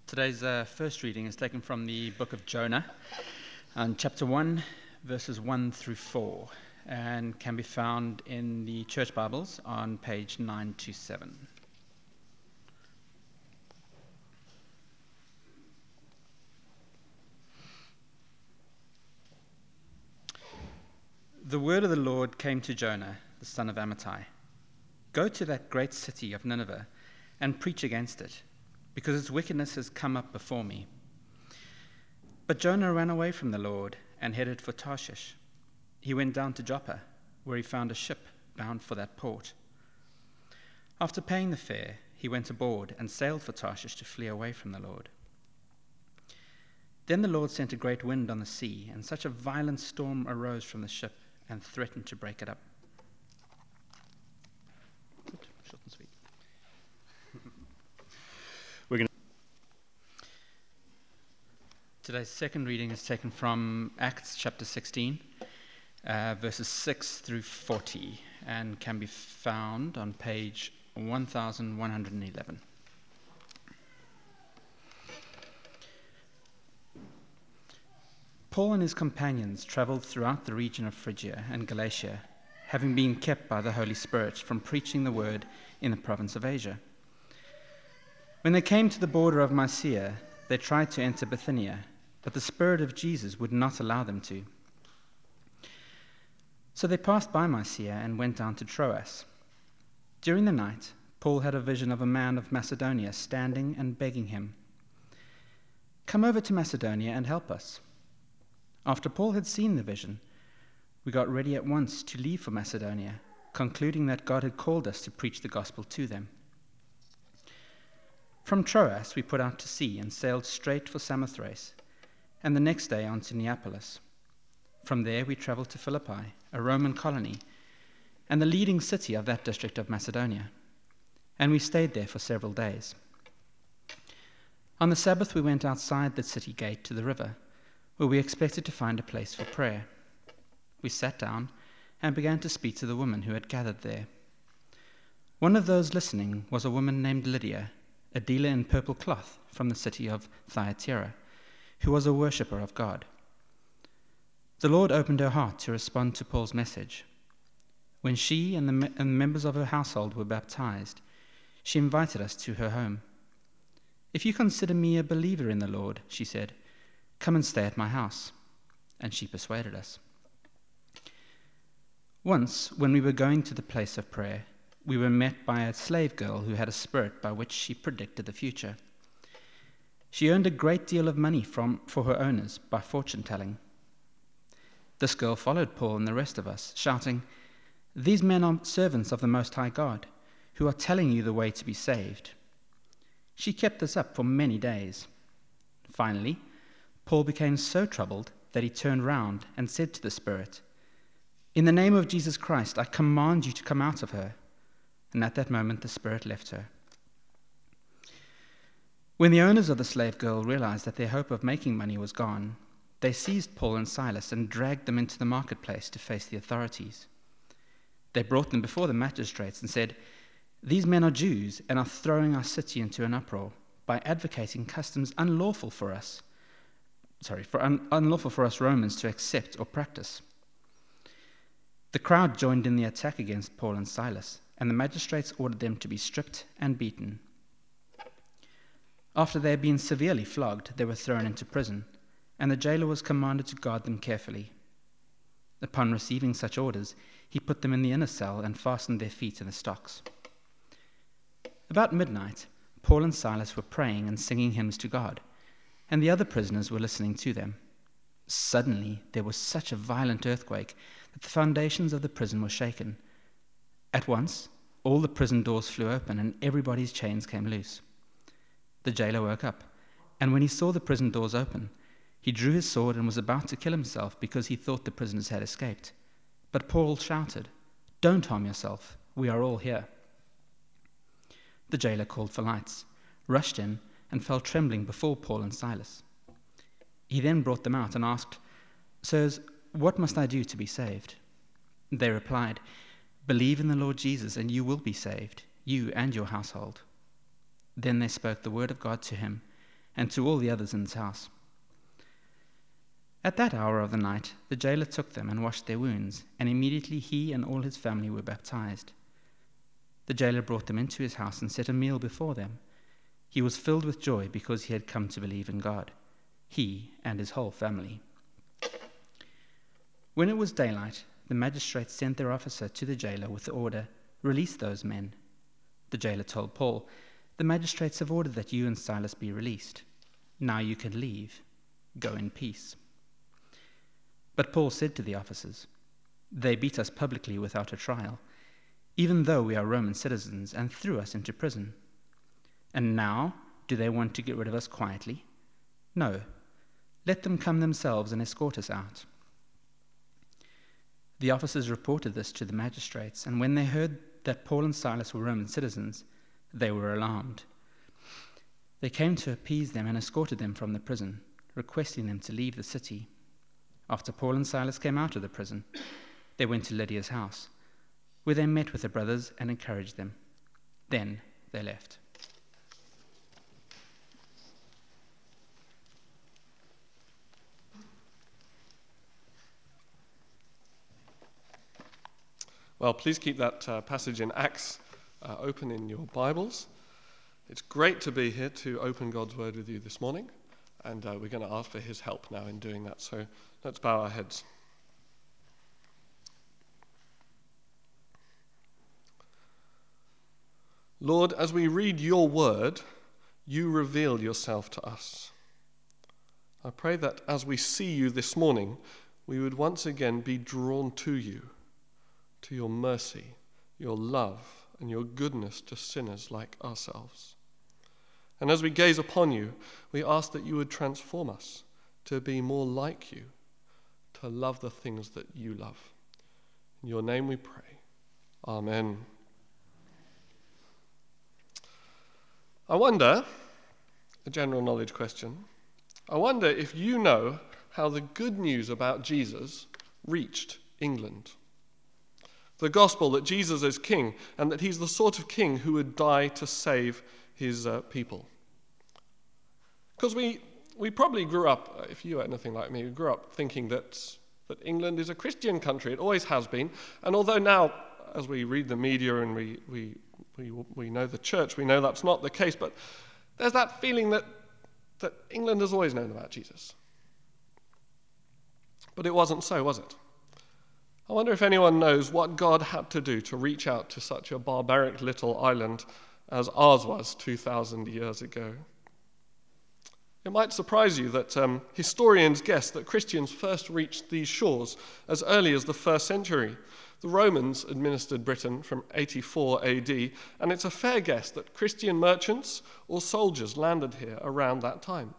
Today's first reading is taken from the book of Jonah, and chapter 1, verses 1 through 4, and can be found in the Church Bibles on page 927. The word of the Lord came to Jonah, the son of Amittai. Go to that great city of Nineveh and preach against it, because its wickedness has come up before me. But Jonah ran away from the Lord and headed for Tarshish. He went down to Joppa, where he found a ship bound for that port. After paying the fare, he went aboard and sailed for Tarshish to flee away from the Lord. Then the Lord sent a great wind on the sea, and such a violent storm arose from the ship and threatened to break it up. Short and sweet. Today's second reading is taken from Acts chapter 16, verses 6 through 40, and can be found on page 1111. Paul and his companions traveled throughout the region of Phrygia and Galatia, having been kept by the Holy Spirit from preaching the word in the province of Asia. When they came to the border of Mysia, they tried to enter Bithynia, but the Spirit of Jesus would not allow them to. So they passed by Mysia and went down to Troas. During the night, Paul had a vision of a man of Macedonia standing and begging him, "Come over to Macedonia and help us." After Paul had seen the vision, we got ready at once to leave for Macedonia, concluding that God had called us to preach the gospel to them. From Troas we put out to sea and sailed straight for Samothrace, and the next day on to Neapolis. From there we traveled to Philippi, a Roman colony, and the leading city of that district of Macedonia, and we stayed there for several days. On the Sabbath we went outside the city gate to the river, where we expected to find a place for prayer. We sat down and began to speak to the women who had gathered there. One of those listening was a woman named Lydia, a dealer in purple cloth from the city of Thyatira, who was a worshipper of God. The Lord opened her heart to respond to Paul's message. When she and the members of her household were baptized, she invited us to her home. "If you consider me a believer in the Lord," she said, "come and stay at my house." And she persuaded us. Once, when we were going to the place of prayer, we were met by a slave girl who had a spirit by which she predicted the future. She earned a great deal of money for her owners by fortune-telling. This girl followed Paul and the rest of us, shouting, "These men are servants of the Most High God, who are telling you the way to be saved." She kept this up for many days. Finally, Paul became so troubled that he turned round and said to the spirit, "In the name of Jesus Christ, I command you to come out of her." And at that moment the spirit left her. When the owners of the slave girl realized that their hope of making money was gone, they seized Paul and Silas and dragged them into the marketplace to face the authorities. They brought them before the magistrates and said, "These men are Jews and are throwing our city into an uproar by advocating customs unlawful for us Romans to accept or practice." The crowd joined in the attack against Paul and Silas, and the magistrates ordered them to be stripped and beaten. After they had been severely flogged, they were thrown into prison, and the jailer was commanded to guard them carefully. Upon receiving such orders, he put them in the inner cell and fastened their feet in the stocks. About midnight, Paul and Silas were praying and singing hymns to God, and the other prisoners were listening to them. Suddenly, there was such a violent earthquake that the foundations of the prison were shaken. At once, all the prison doors flew open and everybody's chains came loose. The jailer woke up, and when he saw the prison doors open, he drew his sword and was about to kill himself because he thought the prisoners had escaped. But Paul shouted, "Don't harm yourself, we are all here." The jailer called for lights, rushed in, and fell trembling before Paul and Silas. He then brought them out and asked, "Sirs, what must I do to be saved?" They replied, "Believe in the Lord Jesus and you will be saved, you and your household." Then they spoke the word of God to him and to all the others in his house. At that hour of the night, the jailer took them and washed their wounds, and immediately he and all his family were baptized. The jailer brought them into his house and set a meal before them. He was filled with joy because he had come to believe in God, he and his whole family. When it was daylight, the magistrates sent their officer to the jailer with the order, "Release those men." The jailer told Paul, "The magistrates have ordered that you and Silas be released. Now you can leave. Go in peace." But Paul said to the officers, "They beat us publicly without a trial, even though we are Roman citizens, and threw us into prison. And now, do they want to get rid of us quietly? No, let them come themselves and escort us out." The officers reported this to the magistrates, and when they heard that Paul and Silas were Roman citizens, they were alarmed. They came to appease them and escorted them from the prison, requesting them to leave the city. After Paul and Silas came out of the prison, they went to Lydia's house, where they met with the brothers and encouraged them. Then they left. Well, please keep that passage in Acts open in your Bibles. It's great to be here to open God's Word with you this morning, and we're going to ask for his help now in doing that. So let's bow our heads. Lord, as we read your Word, you reveal yourself to us. I pray that as we see you this morning, we would once again be drawn to you, to your mercy, your love, and your goodness to sinners like ourselves. And as we gaze upon you, we ask that you would transform us to be more like you, to love the things that you love. In your name we pray. Amen. I wonder, a general knowledge question, I wonder if you know how the good news about Jesus reached England. The gospel that Jesus is king and that he's the sort of king who would die to save his people. Because we probably grew up, if you are anything like me, we grew up thinking that England is a Christian country. It always has been. And although now, as we read the media and we know the church, we know that's not the case, but there's that feeling that England has always known about Jesus. But it wasn't so, was it? I wonder if anyone knows what God had to do to reach out to such a barbaric little island as ours was 2,000 years ago. It might surprise you that historians guess that Christians first reached these shores as early as the 1st century. The Romans administered Britain from 84 AD, and it's a fair guess that Christian merchants or soldiers landed here around that time.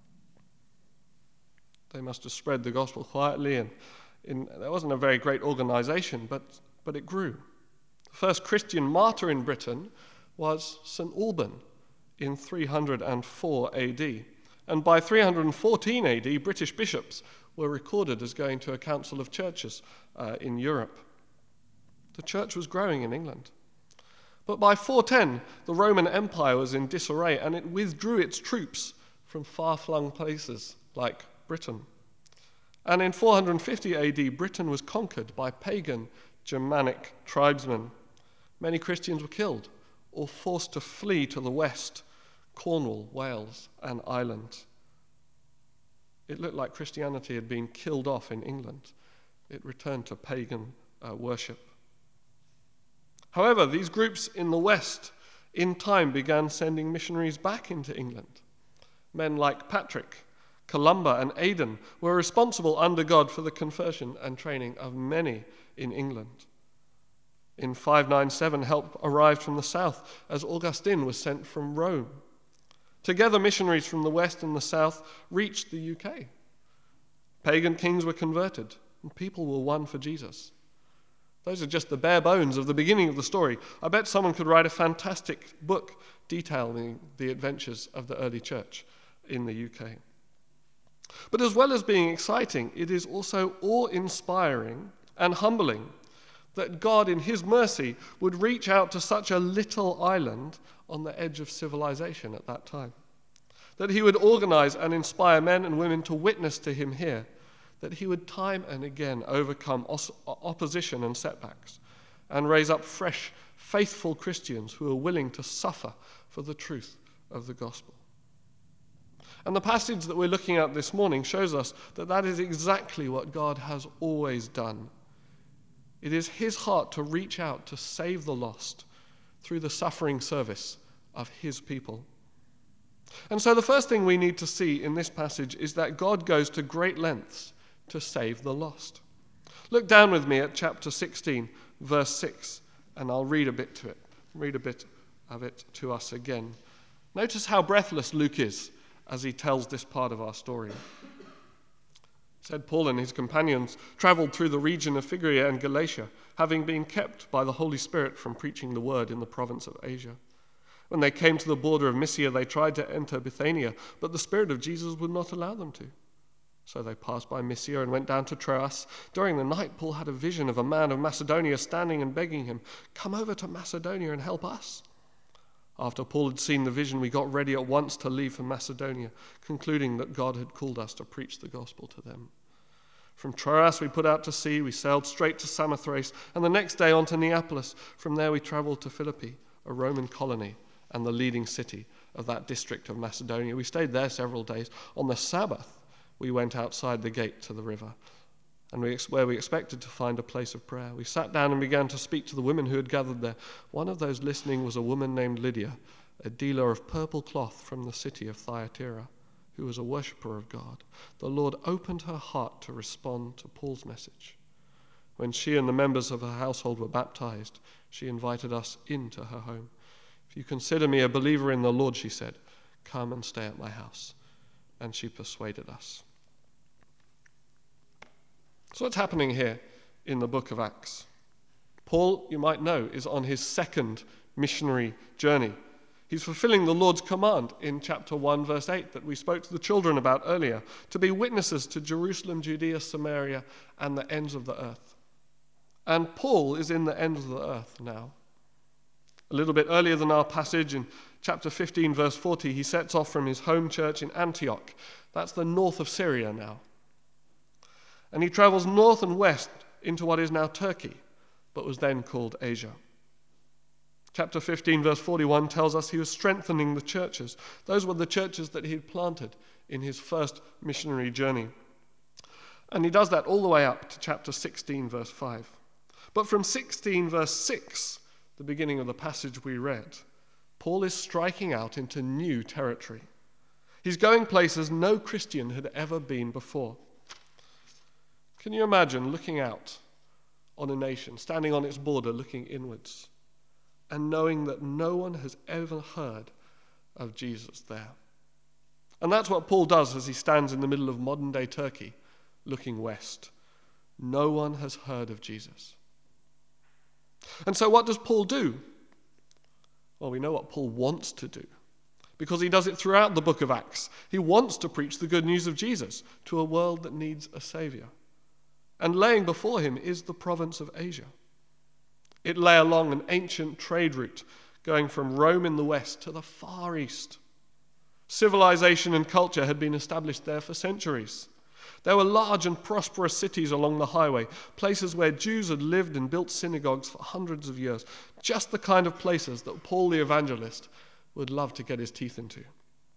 They must have spread the gospel quietly, and there wasn't a very great organization, but it grew. The first Christian martyr in Britain was St. Alban in 304 AD. And by 314 AD, British bishops were recorded as going to a council of churches in Europe. The church was growing in England. But by 410, the Roman Empire was in disarray, and it withdrew its troops from far-flung places like Britain. And in 450 AD, Britain was conquered by pagan Germanic tribesmen. Many Christians were killed or forced to flee to the west, Cornwall, Wales, and Ireland. It looked like Christianity had been killed off in England. It returned to pagan worship. However, these groups in the west, in time, began sending missionaries back into England. Men like Patrick, Columba, and Aidan were responsible under God for the conversion and training of many in England. In 597, help arrived from the south as Augustine was sent from Rome. Together, missionaries from the west and the south reached the UK. Pagan kings were converted, and people were won for Jesus. Those are just the bare bones of the beginning of the story. I bet someone could write a fantastic book detailing the adventures of the early church in the UK. But as well as being exciting, it is also awe-inspiring and humbling that God, in his mercy, would reach out to such a little island on the edge of civilization at that time. that he would organize and inspire men and women to witness to him here, that he would time and again overcome opposition and setbacks and raise up fresh, faithful Christians who are willing to suffer for the truth of the gospel. And the passage that we're looking at this morning shows us that that is exactly what God has always done. It is his heart to reach out to save the lost through the suffering service of his people. And so the first thing we need to see in this passage is that God goes to great lengths to save the lost. Look down with me at chapter 16, verse 6, and I'll read a bit of it to us again. Notice how breathless Luke is as he tells this part of our story. Said Paul and his companions traveled through the region of Phrygia and Galatia, having been kept by the Holy Spirit from preaching the word in the province of Asia. When they came to the border of Mysia, they tried to enter Bithynia, but the Spirit of Jesus would not allow them to. So they passed by Mysia and went down to Troas. During the night, Paul had a vision of a man of Macedonia standing and begging him, "Come over to Macedonia and help us." After Paul had seen the vision, we got ready at once to leave for Macedonia, concluding that God had called us to preach the gospel to them. From Troas we put out to sea, we sailed straight to Samothrace, and the next day on to Neapolis. From there we traveled to Philippi, a Roman colony and the leading city of that district of Macedonia. We stayed there several days. On the Sabbath, we went outside the gate to the river, and where we expected to find a place of prayer. We sat down and began to speak to the women who had gathered there. One of those listening was a woman named Lydia, a dealer of purple cloth from the city of Thyatira, who was a worshipper of God. The Lord opened her heart to respond to Paul's message. When she and the members of her household were baptized, she invited us into her home. "If you consider me a believer in the Lord," she said, "come and stay at my house." And she persuaded us. So what's happening here in the book of Acts? Paul, you might know, is on his second missionary journey. He's fulfilling the Lord's command in chapter 1, verse 8 that we spoke to the children about earlier, to be witnesses to Jerusalem, Judea, Samaria, and the ends of the earth. And Paul is in the ends of the earth now. A little bit earlier than our passage, in chapter 15, verse 40, he sets off from his home church in Antioch. That's the north of Syria now. And he travels north and west into what is now Turkey, but was then called Asia. Chapter 15, verse 41 tells us he was strengthening the churches. Those were the churches that he had planted in his first missionary journey. And he does that all the way up to chapter 16, verse 5. But from 16, verse 6, the beginning of the passage we read, Paul is striking out into new territory. He's going places no Christian had ever been before. Can you imagine looking out on a nation, standing on its border, looking inwards, and knowing that no one has ever heard of Jesus there? And that's what Paul does as he stands in the middle of modern-day Turkey, looking west. No one has heard of Jesus. And so what does Paul do? Well, we know what Paul wants to do, because he does it throughout the book of Acts. He wants to preach the good news of Jesus to a world that needs a Savior. And laying before him is the province of Asia. It lay along an ancient trade route going from Rome in the west to the far east. Civilization and culture had been established there for centuries. There were large and prosperous cities along the highway, places where Jews had lived and built synagogues for hundreds of years, just the kind of places that Paul the evangelist would love to get his teeth into.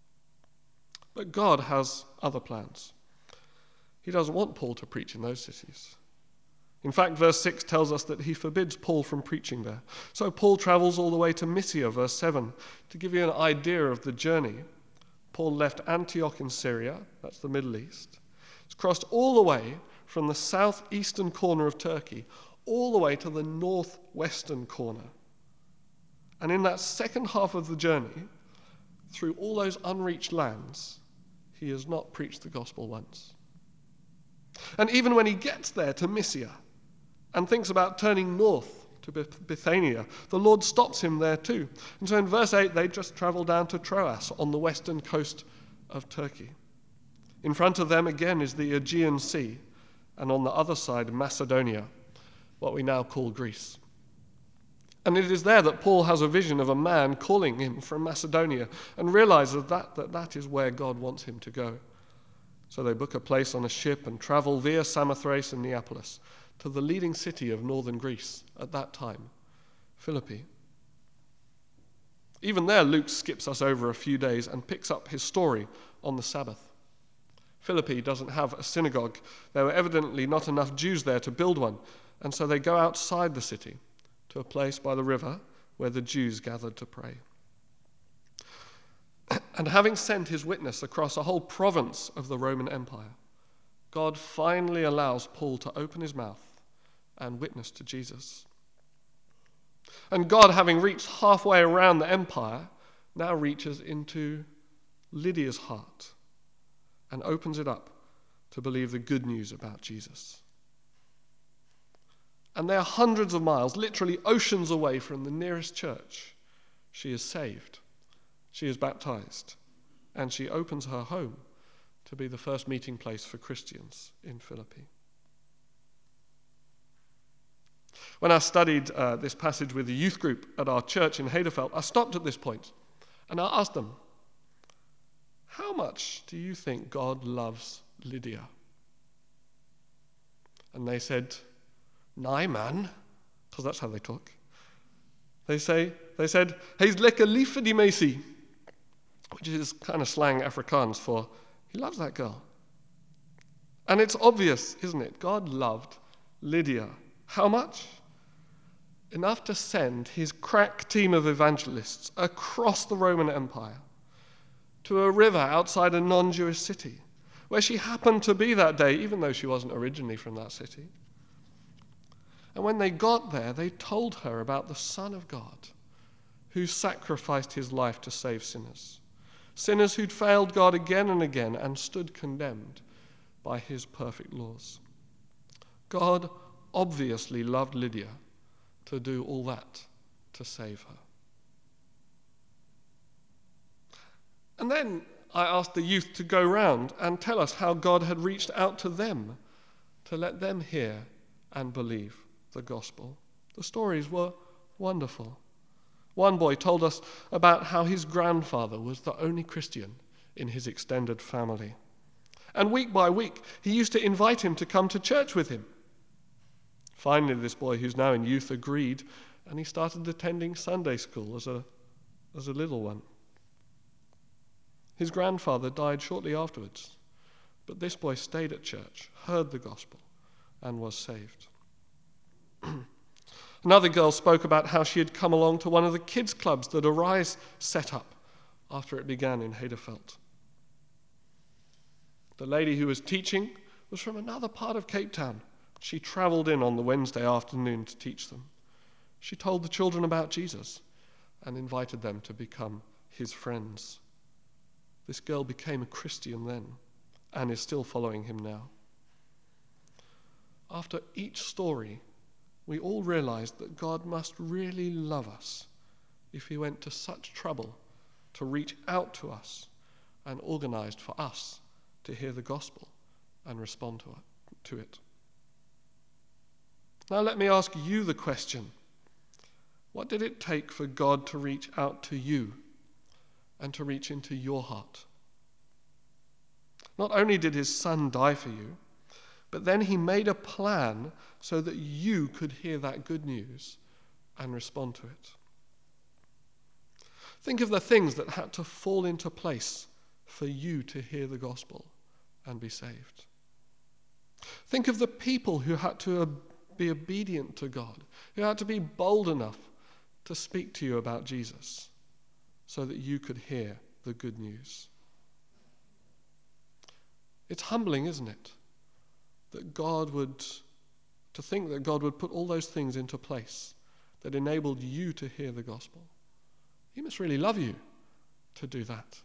But God has other plans. He doesn't want Paul to preach in those cities. In fact, verse 6 tells us that he forbids Paul from preaching there. So Paul travels all the way to Mysia, verse 7. To give you an idea of the journey, Paul left Antioch in Syria, that's the Middle East. He's crossed all the way from the southeastern corner of Turkey, all the way to the northwestern corner. And in that second half of the journey, through all those unreached lands, he has not preached the gospel once. And even when he gets there to Mysia and thinks about turning north to Bithynia, the Lord stops him there too. And so in verse 8, they just travel down to Troas on the western coast of Turkey. In front of them again is the Aegean Sea, and on the other side, Macedonia, what we now call Greece. And it is there that Paul has a vision of a man calling him from Macedonia and realizes that is where God wants him to go. So they book a place on a ship and travel via Samothrace and Neapolis to the leading city of northern Greece at that time, Philippi. Even there, Luke skips us over a few days and picks up his story on the Sabbath. Philippi doesn't have a synagogue. There were evidently not enough Jews there to build one, and so they go outside the city to a place by the river where the Jews gathered to pray. And having sent his witness across a whole province of the Roman Empire, God finally allows Paul to open his mouth and witness to Jesus. And God, having reached halfway around the empire, now reaches into Lydia's heart and opens it up to believe the good news about Jesus. And they are hundreds of miles, literally oceans away from the nearest church. She is saved, she is baptized, and she opens her home to be the first meeting place for Christians in Philippi. When I studied this passage with the youth group at our church in Hedefeld, I stopped at this point and I asked them, how much do you think God loves Lydia? And they said, "Nee man," because that's how they talk. They said, "Hy's lekker lief vir die meisie," which is kind of slang Afrikaans for, he loves that girl. And it's obvious, isn't it? God loved Lydia. How much? Enough to send his crack team of evangelists across the Roman Empire to a river outside a non-Jewish city, where she happened to be that day, even though she wasn't originally from that city. And when they got there, they told her about the Son of God, who sacrificed his life to save sinners. Sinners who'd failed God again and again and stood condemned by his perfect laws. God obviously loved Lydia to do all that to save her. And then I asked the youth to go round and tell us how God had reached out to them to let them hear and believe the gospel. The stories were wonderful. One boy told us about how his grandfather was the only Christian in his extended family. And week by week, he used to invite him to come to church with him. Finally, this boy, who's now in youth, agreed, and he started attending Sunday school as a little one. His grandfather died shortly afterwards, but this boy stayed at church, heard the gospel, and was saved. Another girl spoke about how she had come along to one of the kids' clubs that Arise set up after it began in Hedefeld. The lady who was teaching was from another part of Cape Town. She travelled in on the Wednesday afternoon to teach them. She told the children about Jesus and invited them to become his friends. This girl became a Christian then and is still following him now. After each story, we all realized that God must really love us if he went to such trouble to reach out to us and organized for us to hear the gospel and respond to it. Now let me ask you the question. What did it take for God to reach out to you and to reach into your heart? Not only did his son die for you, but then he made a plan so that you could hear that good news and respond to it. Think of the things that had to fall into place for you to hear the gospel and be saved. Think of the people who had to be obedient to God, who had to be bold enough to speak to you about Jesus so that you could hear the good news. It's humbling, isn't it? To think that God would put all those things into place that enabled you to hear the gospel. He must really love you to do that.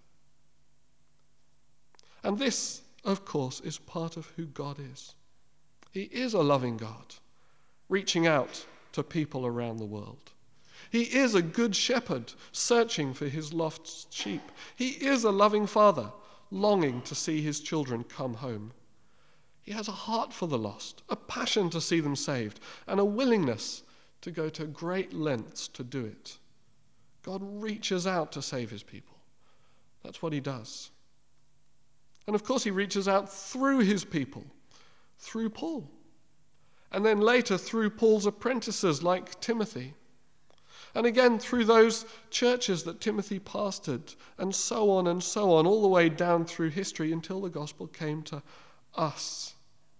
And this, of course, is part of who God is. He is a loving God, reaching out to people around the world. He is a good shepherd, searching for his lost sheep. He is a loving father, longing to see his children come home. He has a heart for the lost, a passion to see them saved, and a willingness to go to great lengths to do it. God reaches out to save his people. That's what he does. And of course he reaches out through his people, through Paul. And then later through Paul's apprentices like Timothy. And again through those churches that Timothy pastored, and so on, all the way down through history until the gospel came to us.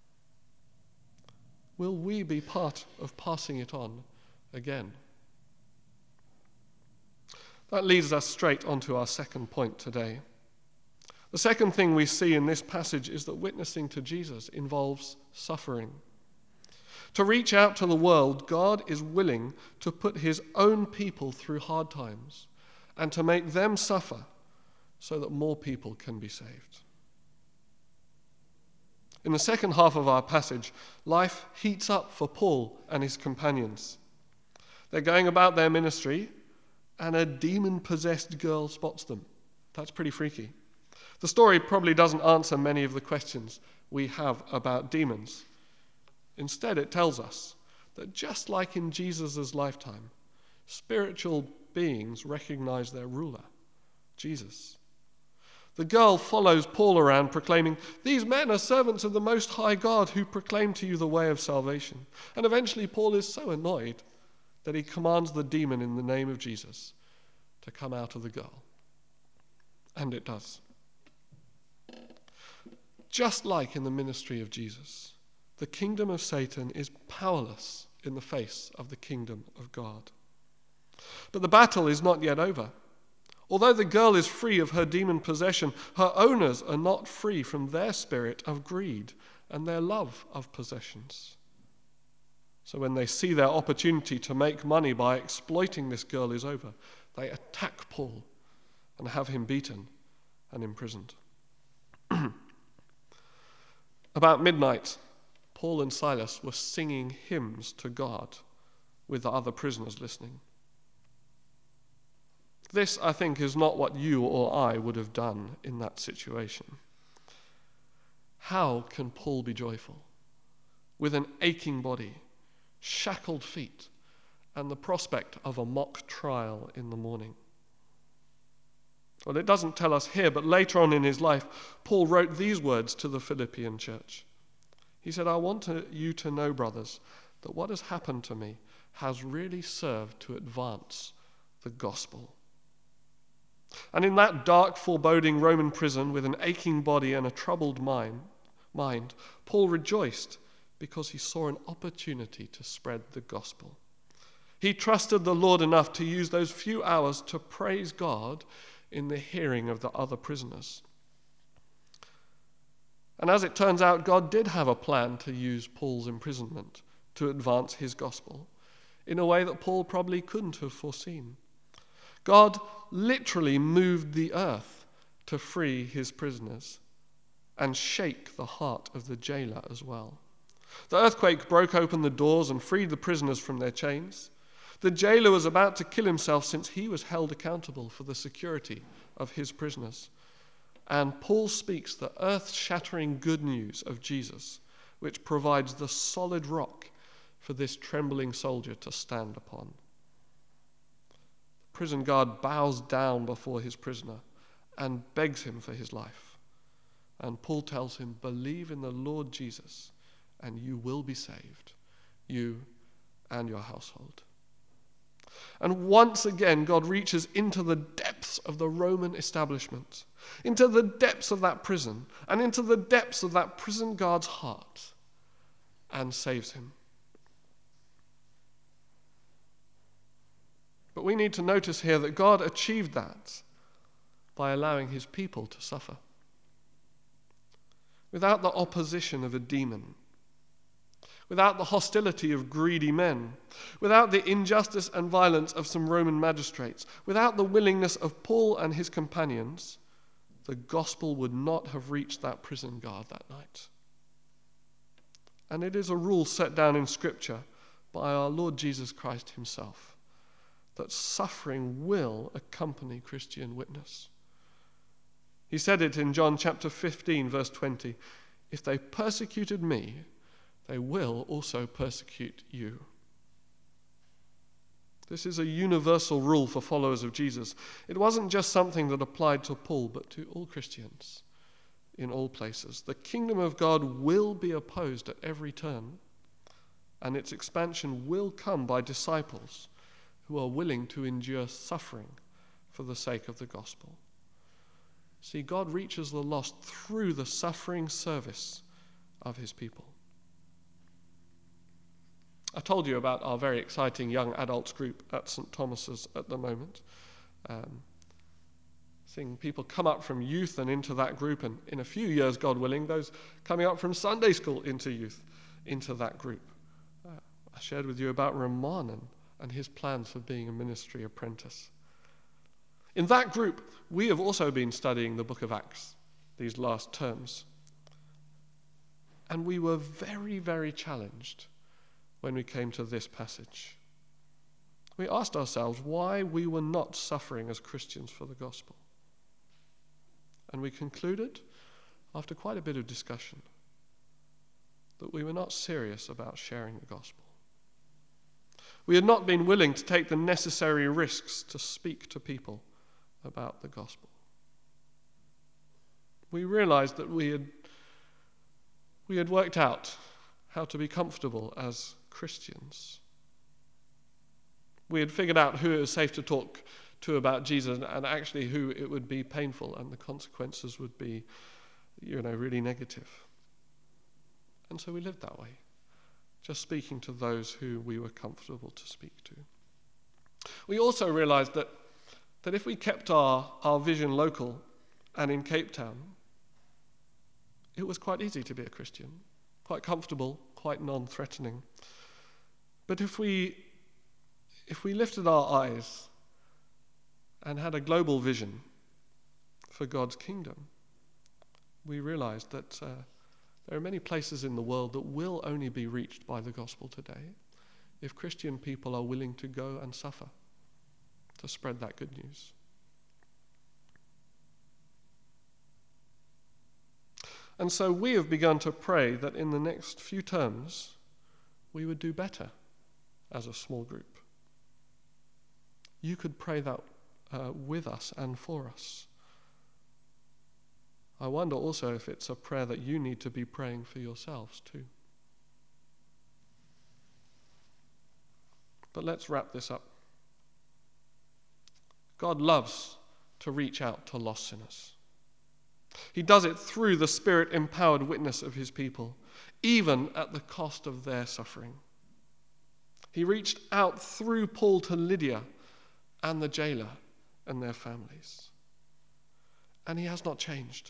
Will we be part of passing it on again? That leads us straight onto our second point today. The second thing we see in this passage is that witnessing to Jesus involves suffering. To reach out to the world, God is willing to put his own people through hard times and to make them suffer so that more people can be saved. In the second half of our passage, life heats up for Paul and his companions. They're going about their ministry, and a demon-possessed girl spots them. That's pretty freaky. The story probably doesn't answer many of the questions we have about demons. Instead, it tells us that just like in Jesus' lifetime, spiritual beings recognize their ruler, Jesus. The girl follows Paul around proclaiming, "These men are servants of the Most High God who proclaim to you the way of salvation." And eventually Paul is so annoyed that he commands the demon in the name of Jesus to come out of the girl. And it does. Just like in the ministry of Jesus, the kingdom of Satan is powerless in the face of the kingdom of God. But the battle is not yet over. Although the girl is free of her demon possession, her owners are not free from their spirit of greed and their love of possessions. So when they see their opportunity to make money by exploiting this girl is over, they attack Paul and have him beaten and imprisoned. About midnight, Paul and Silas were singing hymns to God with the other prisoners listening. This, I think, is not what you or I would have done in that situation. How can Paul be joyful with an aching body, shackled feet, and the prospect of a mock trial in the morning? Well, it doesn't tell us here, but later on in his life, Paul wrote these words to the Philippian church. He said, "I want you to know, brothers, that what has happened to me has really served to advance the gospel." And in that dark, foreboding Roman prison with an aching body and a troubled mind, Paul rejoiced because he saw an opportunity to spread the gospel. He trusted the Lord enough to use those few hours to praise God in the hearing of the other prisoners. And as it turns out, God did have a plan to use Paul's imprisonment to advance his gospel in a way that Paul probably couldn't have foreseen. God literally moved the earth to free his prisoners and shake the heart of the jailer as well. The earthquake broke open the doors and freed the prisoners from their chains. The jailer was about to kill himself since he was held accountable for the security of his prisoners. And Paul speaks the earth-shattering good news of Jesus, which provides the solid rock for this trembling soldier to stand upon. The prison guard bows down before his prisoner and begs him for his life. And Paul tells him, "Believe in the Lord Jesus, and you will be saved, you and your household." And once again, God reaches into the depths of the Roman establishment, into the depths of that prison, and into the depths of that prison guard's heart, and saves him. But we need to notice here that God achieved that by allowing his people to suffer. Without the opposition of a demon, without the hostility of greedy men, without the injustice and violence of some Roman magistrates, without the willingness of Paul and his companions, the gospel would not have reached that prison guard that night. And it is a rule set down in Scripture by our Lord Jesus Christ himself, that suffering will accompany Christian witness. He said it in John chapter 15, verse 20, "If they persecuted me, they will also persecute you." This is a universal rule for followers of Jesus. It wasn't just something that applied to Paul, but to all Christians in all places. The kingdom of God will be opposed at every turn, and its expansion will come by disciples who are willing to endure suffering for the sake of the gospel. See, God reaches the lost through the suffering service of his people. I told you about our very exciting young adults group at St. Thomas's at the moment. Seeing people come up from youth and into that group, and in a few years, God willing, those coming up from Sunday school into youth, into that group. I shared with you about Ramon and his plans for being a ministry apprentice. In that group, we have also been studying the book of Acts these last terms. And we were very, very challenged when we came to this passage. We asked ourselves why we were not suffering as Christians for the gospel. And we concluded, after quite a bit of discussion, that we were not serious about sharing the gospel. We had not been willing to take the necessary risks to speak to people about the gospel. We realized that we had worked out how to be comfortable as Christians. We had figured out who it was safe to talk to about Jesus, and actually who it would be painful and the consequences would be, really negative. And so we lived that way, just speaking to those who we were comfortable to speak to. We also realized that if we kept our vision local and in Cape Town, it was quite easy to be a Christian, quite comfortable, quite non-threatening. But if we lifted our eyes and had a global vision for God's kingdom, we realized that there are many places in the world that will only be reached by the gospel today if Christian people are willing to go and suffer to spread that good news. And so we have begun to pray that in the next few terms we would do better as a small group. You could pray that with us and for us. I wonder also if it's a prayer that you need to be praying for yourselves too. But let's wrap this up. God loves to reach out to lost sinners. He does it through the Spirit-empowered witness of his people, even at the cost of their suffering. He reached out through Paul to Lydia and the jailer and their families. And he has not changed.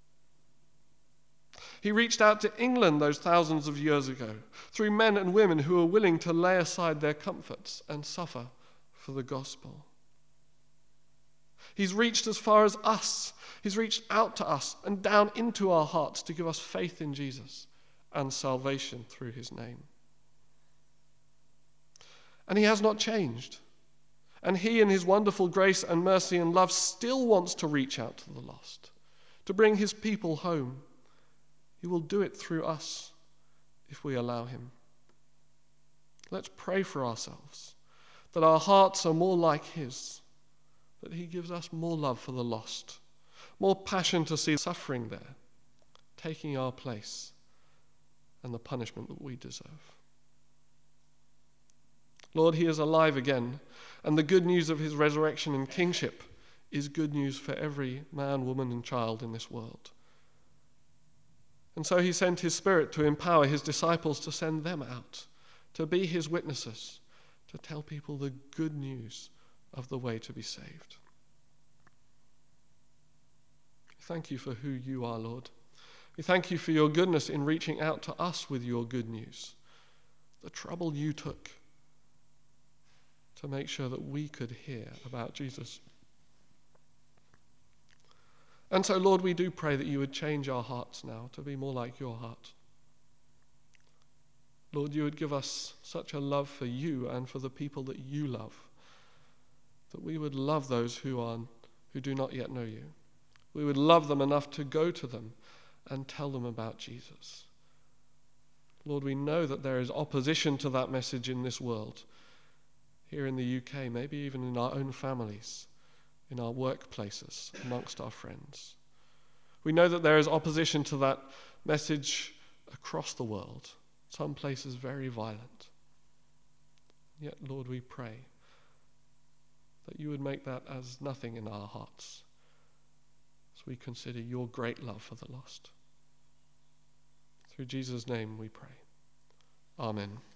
He reached out to England those thousands of years ago through men and women who were willing to lay aside their comforts and suffer for the gospel. He's reached as far as us. He's reached out to us and down into our hearts to give us faith in Jesus and salvation through his name. And he has not changed. And he, in his wonderful grace and mercy and love, still wants to reach out to the lost, to bring his people home. He will do it through us if we allow him. Let's pray for ourselves, that our hearts are more like his, that he gives us more love for the lost, more passion to see suffering there, taking our place and the punishment that we deserve. Lord, he is alive again, and the good news of his resurrection and kingship is good news for every man, woman, and child in this world. And so he sent his Spirit to empower his disciples to send them out, to be his witnesses, to tell people the good news of the way to be saved. Thank you for who you are, Lord. We thank you for your goodness in reaching out to us with your good news, the trouble you took to make sure that we could hear about Jesus. And so, Lord, we do pray that you would change our hearts now to be more like your heart. Lord, you would give us such a love for you and for the people that you love, that we would love those who do not yet know you. We would love them enough to go to them and tell them about Jesus. Lord, we know that there is opposition to that message in this world. here in the UK, maybe even in our own families, in our workplaces, amongst our friends. We know that there is opposition to that message across the world, some places very violent. Yet, Lord, we pray that you would make that as nothing in our hearts as we consider your great love for the lost. Through Jesus' name we pray. Amen.